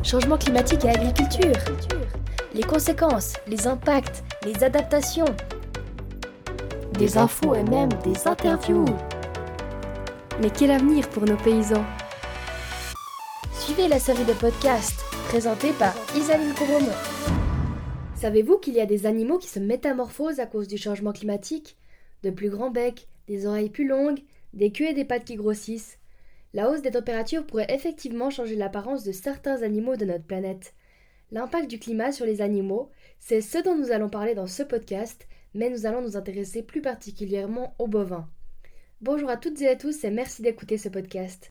Changement climatique et agriculture. Les conséquences, les impacts, les adaptations. Des infos et même des interviews. Mais quel avenir pour nos paysans? Suivez la série de podcasts présentée par Isaline Couromont. Savez-vous qu'il y a des animaux qui se métamorphosent à cause du changement climatique? De plus grands becs, des oreilles plus longues, des queues et des pattes qui grossissent. La hausse des températures pourrait effectivement changer l'apparence de certains animaux de notre planète. L'impact du climat sur les animaux, c'est ce dont nous allons parler dans ce podcast, mais nous allons nous intéresser plus particulièrement aux bovins. Bonjour à toutes et à tous et merci d'écouter ce podcast.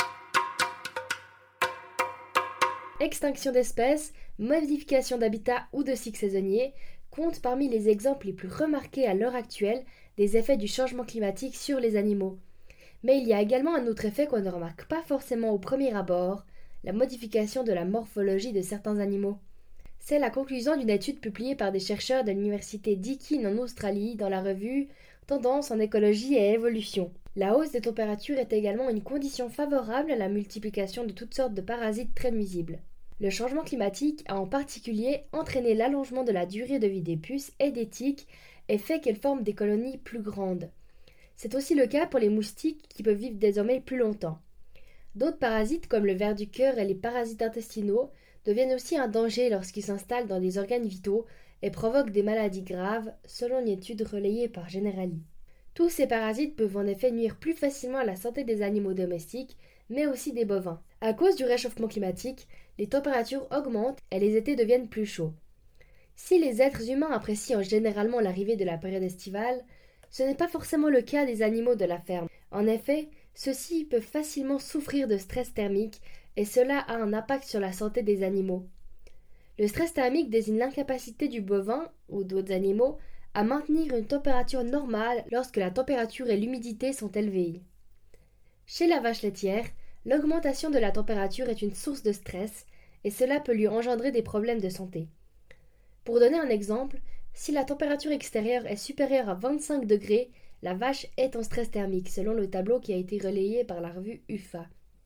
Extinction d'espèces, modification d'habitat ou de cycles saisonniers comptent parmi les exemples les plus remarqués à l'heure actuelle des effets du changement climatique sur les animaux. Mais il y a également un autre effet qu'on ne remarque pas forcément au premier abord, la modification de la morphologie de certains animaux. C'est la conclusion d'une étude publiée par des chercheurs de l'université Deakin en Australie dans la revue Tendance en écologie et évolution. La hausse des températures est également une condition favorable à la multiplication de toutes sortes de parasites très nuisibles. Le changement climatique a en particulier entraîné l'allongement de la durée de vie des puces et des tiques et fait qu'elles forment des colonies plus grandes. C'est aussi le cas pour les moustiques qui peuvent vivre désormais plus longtemps. D'autres parasites comme le ver du cœur et les parasites intestinaux deviennent aussi un danger lorsqu'ils s'installent dans des organes vitaux et provoquent des maladies graves selon une étude relayée par Generali. Tous ces parasites peuvent en effet nuire plus facilement à la santé des animaux domestiques, mais aussi des bovins. À cause du réchauffement climatique, les températures augmentent et les étés deviennent plus chauds. Si les êtres humains apprécient généralement l'arrivée de la période estivale, ce n'est pas forcément le cas des animaux de la ferme. En effet, ceux-ci peuvent facilement souffrir de stress thermique et cela a un impact sur la santé des animaux. Le stress thermique désigne l'incapacité du bovin ou d'autres animaux à maintenir une température normale lorsque la température et l'humidité sont élevées. Chez la vache laitière, l'augmentation de la température est une source de stress et cela peut lui engendrer des problèmes de santé. Pour donner un exemple, si la température extérieure est supérieure à 25 degrés, la vache est en stress thermique selon le tableau qui a été relayé par la revue UFA.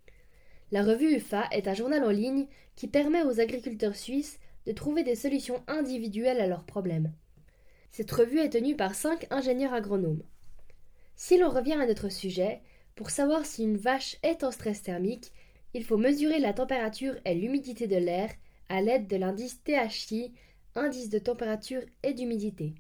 La revue UFA est un journal en ligne qui permet aux agriculteurs suisses de trouver des solutions individuelles à leurs problèmes. Cette revue est tenue par 5 ingénieurs agronomes. Si l'on revient à notre sujet, pour savoir si une vache est en stress thermique, il faut mesurer la température et l'humidité de l'air à l'aide de l'indice THI, indice de température et d'humidité.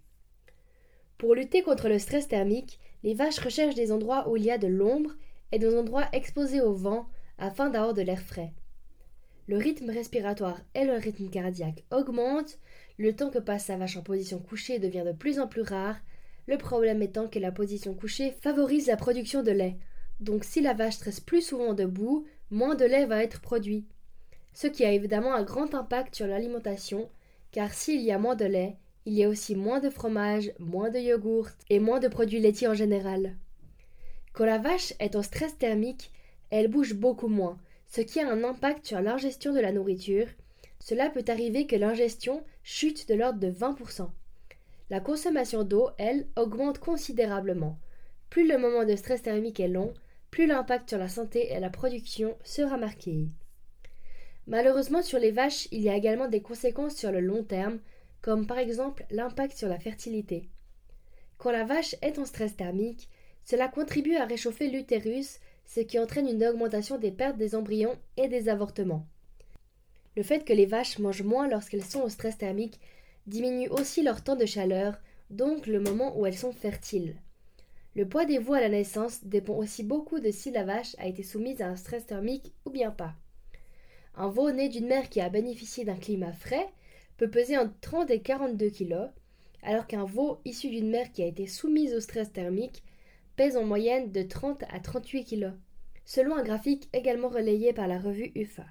Pour lutter contre le stress thermique, les vaches recherchent des endroits où il y a de l'ombre et des endroits exposés au vent afin d'avoir de l'air frais. Le rythme respiratoire et le rythme cardiaque augmentent, le temps que passe sa vache en position couchée devient de plus en plus rare, le problème étant que la position couchée favorise la production de lait. Donc si la vache stresse plus souvent debout, moins de lait va être produit. Ce qui a évidemment un grand impact sur l'alimentation, car s'il y a moins de lait, il y a aussi moins de fromage, moins de yogourt et moins de produits laitiers en général. Quand la vache est en stress thermique, elle bouge beaucoup moins, ce qui a un impact sur l'ingestion de la nourriture. Cela peut arriver que l'ingestion chute de l'ordre de 20%. La consommation d'eau, elle, augmente considérablement. Plus le moment de stress thermique est long, plus l'impact sur la santé et la production sera marqué. Malheureusement, sur les vaches, il y a également des conséquences sur le long terme, comme par exemple l'impact sur la fertilité. Quand la vache est en stress thermique, cela contribue à réchauffer l'utérus, ce qui entraîne une augmentation des pertes des embryons et des avortements. Le fait que les vaches mangent moins lorsqu'elles sont au stress thermique diminue aussi leur temps de chaleur, donc le moment où elles sont fertiles. Le poids des veaux à la naissance dépend aussi beaucoup de si la vache a été soumise à un stress thermique ou bien pas. Un veau né d'une mère qui a bénéficié d'un climat frais peut peser entre 30 et 42 kg, alors qu'un veau issu d'une mère qui a été soumise au stress thermique pèse en moyenne de 30 à 38 kg, selon un graphique également relayé par la revue UFA.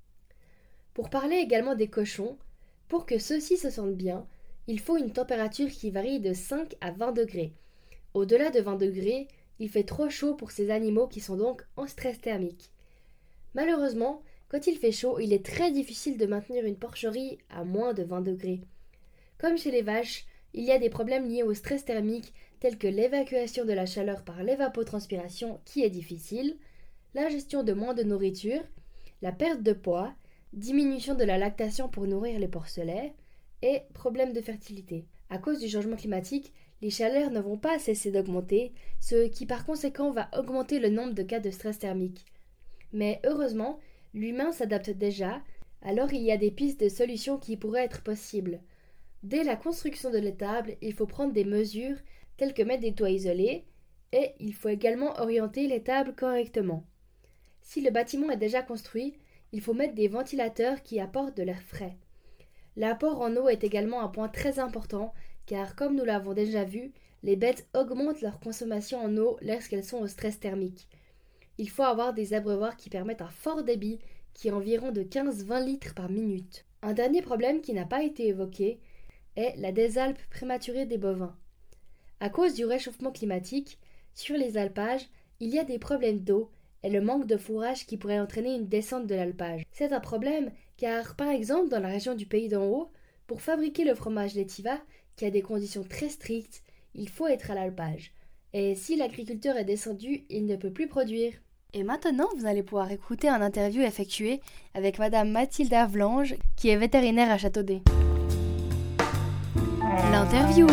Pour parler également des cochons, pour que ceux-ci se sentent bien, il faut une température qui varie de 5 à 20 degrés. Au-delà de 20 degrés, il fait trop chaud pour ces animaux qui sont donc en stress thermique. Malheureusement, quand il fait chaud, il est très difficile de maintenir une porcherie à moins de 20 degrés. Comme chez les vaches, il y a des problèmes liés au stress thermique tels que l'évacuation de la chaleur par l'évapotranspiration qui est difficile, l'ingestion de moins de nourriture, la perte de poids, diminution de la lactation pour nourrir les porcelets et problème de fertilité. À cause du changement climatique, les chaleurs ne vont pas cesser d'augmenter, ce qui par conséquent va augmenter le nombre de cas de stress thermique. Mais heureusement, l'humain s'adapte déjà, alors il y a des pistes de solutions qui pourraient être possibles. Dès la construction de l'étable, il faut prendre des mesures telles que mettre des toits isolés et il faut également orienter l'étable correctement. Si le bâtiment est déjà construit, il faut mettre des ventilateurs qui apportent de l'air frais. L'apport en eau est également un point très important car comme nous l'avons déjà vu, les bêtes augmentent leur consommation en eau lorsqu'elles sont au stress thermique. Il faut avoir des abreuvoirs qui permettent un fort débit qui est environ de 15-20 litres par minute. Un dernier problème qui n'a pas été évoqué est la désalpe prématurée des bovins. À cause du réchauffement climatique, sur les alpages, il y a des problèmes d'eau et le manque de fourrage qui pourrait entraîner une descente de l'alpage. C'est un problème car, par exemple, dans la région du Pays d'en Haut, pour fabriquer le fromage laitiva, qui a des conditions très strictes, il faut être à l'alpage. Et si l'agriculteur est descendu, il ne peut plus produire. Et maintenant, vous allez pouvoir écouter un interview effectué avec Madame Mathilde Avlange, qui est vétérinaire à Châteaudet. L'interview.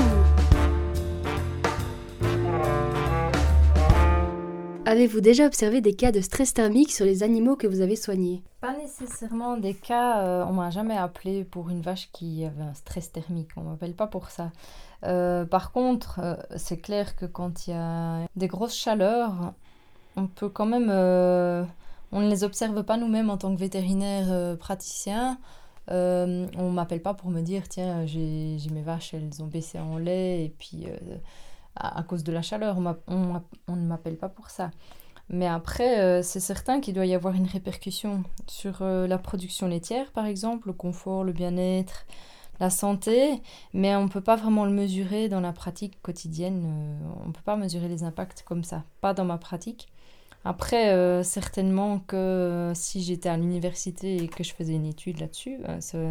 Avez-vous déjà observé des cas de stress thermique sur les animaux que vous avez soignés? Pas nécessairement des cas, on m'a jamais appelé pour une vache qui avait un stress thermique, on m'appelle pas pour ça. Par contre, c'est clair que quand il y a des grosses chaleurs, on peut quand même, on ne les observe pas nous-mêmes en tant que vétérinaire praticien. On m'appelle pas pour me dire, tiens, j'ai mes vaches, elles ont baissé en lait, et puis à cause de la chaleur, on ne m'appelle pas pour ça. Mais après, c'est certain qu'il doit y avoir une répercussion sur la production laitière, par exemple, le confort, le bien-être, la santé, mais on ne peut pas vraiment le mesurer dans la pratique quotidienne. On ne peut pas mesurer les impacts comme ça, pas dans ma pratique. Après, certainement que si j'étais à l'université et que je faisais une étude là-dessus,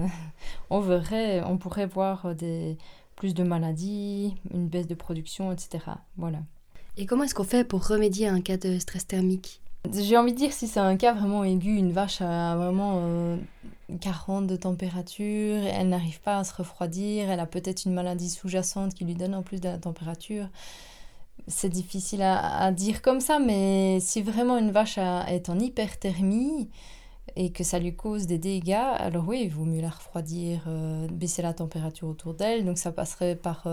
on pourrait voir plus de maladies, une baisse de production, etc. Voilà. Et comment est-ce qu'on fait pour remédier à un cas de stress thermique? J'ai envie de dire, si c'est un cas vraiment aigu, une vache a vraiment 40 de température, elle n'arrive pas à se refroidir, elle a peut-être une maladie sous-jacente qui lui donne en plus de la température. C'est difficile à dire comme ça, mais si vraiment une vache est en hyperthermie et que ça lui cause des dégâts, alors oui, il vaut mieux la refroidir, baisser la température autour d'elle. Donc ça passerait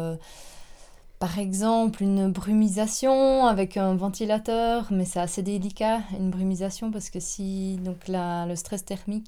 par exemple, une brumisation avec un ventilateur, mais c'est assez délicat, une brumisation, parce que si donc le stress thermique,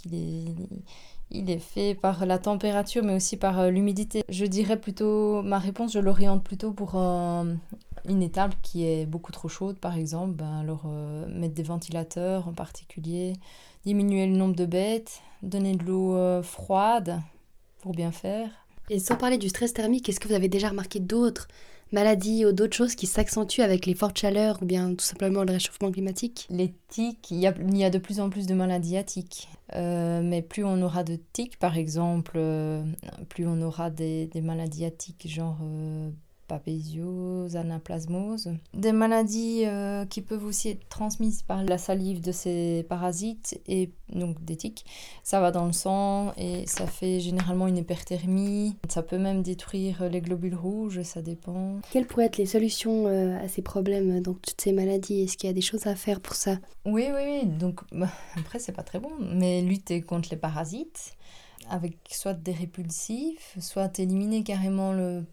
il est fait par la température, mais aussi par l'humidité. Je dirais plutôt, ma réponse, je l'oriente plutôt pour une étable qui est beaucoup trop chaude, par exemple. Alors, mettre des ventilateurs en particulier, diminuer le nombre de bêtes, donner de l'eau froide pour bien faire. Et sans parler du stress thermique, est-ce que vous avez déjà remarqué d'autres maladies ou d'autres choses qui s'accentuent avec les fortes chaleurs ou bien tout simplement le réchauffement climatique? Les tiques, il y a de plus en plus de maladies à tiques. Mais plus on aura de tiques, par exemple, plus on aura des maladies à tiques, genre babésiose, anaplasmose. Des maladies qui peuvent aussi être transmises par la salive de ces parasites, et donc des tiques. Ça va dans le sang et ça fait généralement une hyperthermie. Ça peut même détruire les globules rouges, ça dépend. Quelles pourraient être les solutions à ces problèmes, donc toutes ces maladies? Est-ce qu'il y a des choses à faire pour ça? Oui. Donc, après, c'est pas très bon, mais lutter contre les parasites avec soit des répulsifs, soit éliminer carrément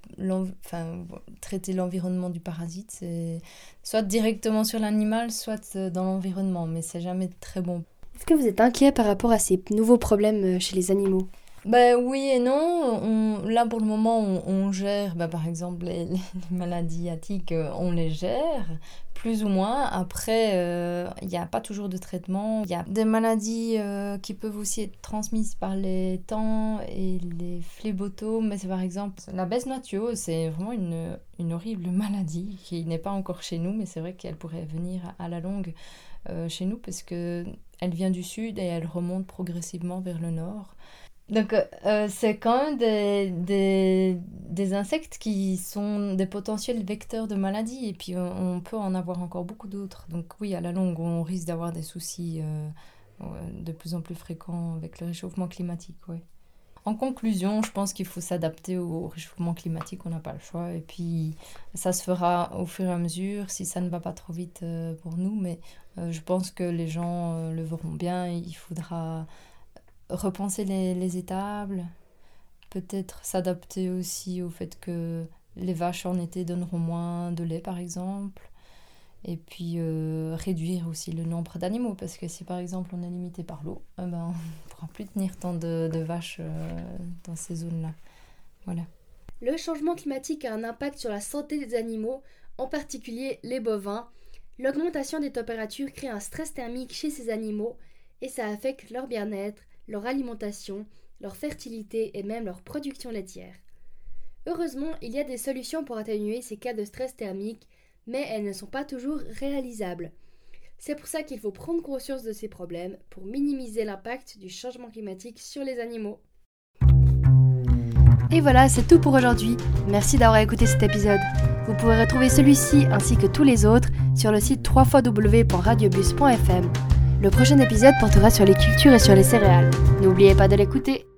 traiter l'environnement du parasite, c'est soit directement sur l'animal, soit dans l'environnement, mais c'est jamais très bon. Est-ce que vous êtes inquiet par rapport à ces nouveaux problèmes chez les animaux? Oui et non. Là, pour le moment, on gère, par exemple, les maladies à tiques, on les gère, plus ou moins. Après, il n'y a pas toujours de traitement. Il y a des maladies qui peuvent aussi être transmises par les tans et les phlébotomes. Mais c'est par exemple la besnotiose, c'est vraiment une horrible maladie qui n'est pas encore chez nous, mais c'est vrai qu'elle pourrait venir à la longue chez nous parce qu'elle vient du sud et elle remonte progressivement vers le nord. Donc, c'est quand même des insectes qui sont des potentiels vecteurs de maladies, et puis on peut en avoir encore beaucoup d'autres. Donc oui, à la longue, on risque d'avoir des soucis de plus en plus fréquent avec le réchauffement climatique. Ouais. En conclusion, je pense qu'il faut s'adapter au réchauffement climatique, on n'a pas le choix. Et puis, ça se fera au fur et à mesure, si ça ne va pas trop vite pour nous. Mais je pense que les gens le verront bien. Il faudra repenser les étables, peut-être s'adapter aussi au fait que les vaches en été donneront moins de lait, par exemple. Et puis réduire aussi le nombre d'animaux, parce que si par exemple on est limité par l'eau, on ne pourra plus tenir tant de vaches dans ces zones-là. Voilà. Le changement climatique a un impact sur la santé des animaux, en particulier les bovins. L'augmentation des températures crée un stress thermique chez ces animaux et ça affecte leur bien-être, leur alimentation, leur fertilité et même leur production laitière. Heureusement, il y a des solutions pour atténuer ces cas de stress thermique, mais elles ne sont pas toujours réalisables. C'est pour ça qu'il faut prendre conscience de ces problèmes pour minimiser l'impact du changement climatique sur les animaux. Et voilà, c'est tout pour aujourd'hui. Merci d'avoir écouté cet épisode. Vous pouvez retrouver celui-ci ainsi que tous les autres sur le site www.radiobus.fm. Le prochain épisode portera sur les cultures et sur les céréales. N'oubliez pas de l'écouter.